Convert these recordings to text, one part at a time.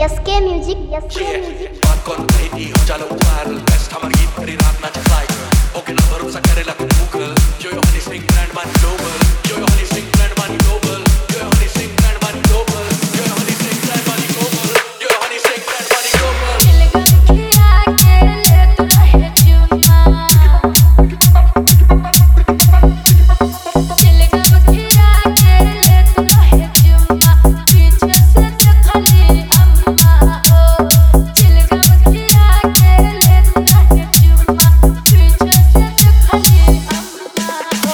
यसके music बात कौन कही थी हो जालो वायरल बेस्ट हमारी गीत मेरी रात ना चलाए ओके ना भरोसा करेला तू Google yo yo Honey Singh brand man global yo yo Honey Singh brand man global yo yo Honey Singh brand man global yo yo Honey Singh brand man global yo yo Honey Singh brand man global चिलगम खिया के ले तू रहे चुम्मा चिलगम खिया के ले तू रहे चुम्मा पीछे से तो खाली अम्मा हो चिलगम खिया के ले तू रहे चुम्मा पीछे से तो खाली अम्मा हो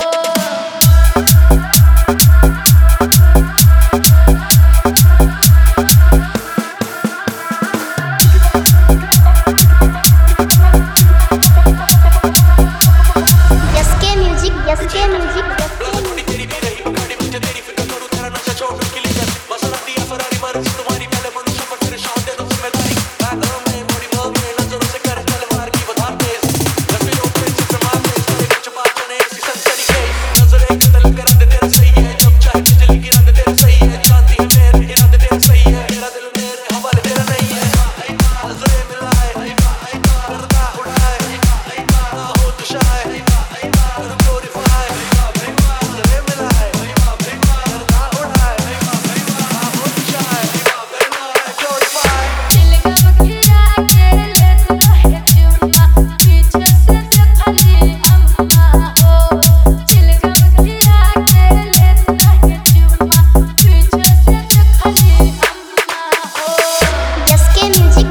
यसके म्यूजिक थोड़ी तेरी भी रही गाड़ी मुझे तेरी फिक्र करूं तेरा नशा छोड़ के लिए मसला दिया फरारी मर्जी तुम्हारी पहले मनुष्य पर तेरे शॉट दे दो जिम्मेदारी बैकग्राउंड में बॉडी वर्क में नजरों से कर तलवार की बता तेज रफीरों पे चित्र मार तेज तेरे कुछ बात ने ऐसी सनसनी के नजर एक कतल कर दे तेरे सही है जब चाहे बिजली गिरा दे तेरे सही है जानती है मेरे इरादे तेरे सही है मेरा दिल मेरे हवाले तेरा नहीं है नजरें मिलाए करता उड़ाए ना हो तो शायद glorify नजरें मिलाए करता उड़ाए ना हो तो शायद glorify चिलगम खिया के ले तू रहे चुम्मा पीछे से तो खाली अम्मा हो चिलगम खिया के ले तू रहे चुम्मा पीछे से तो खाली अम्मा हो यसके music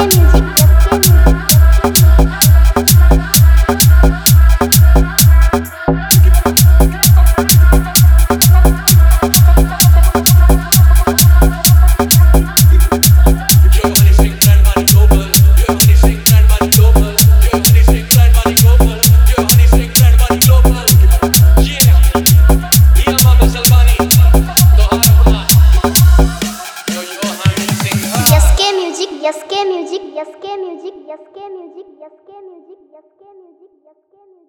yo Honey Singh brand man global yo Honey Singh brand man global yo Honey Singh brand man global yo Honey Singh brand man global ये बाबा सलमानी तो आरफा जो यो हनी सिंह यसके म्यूजिक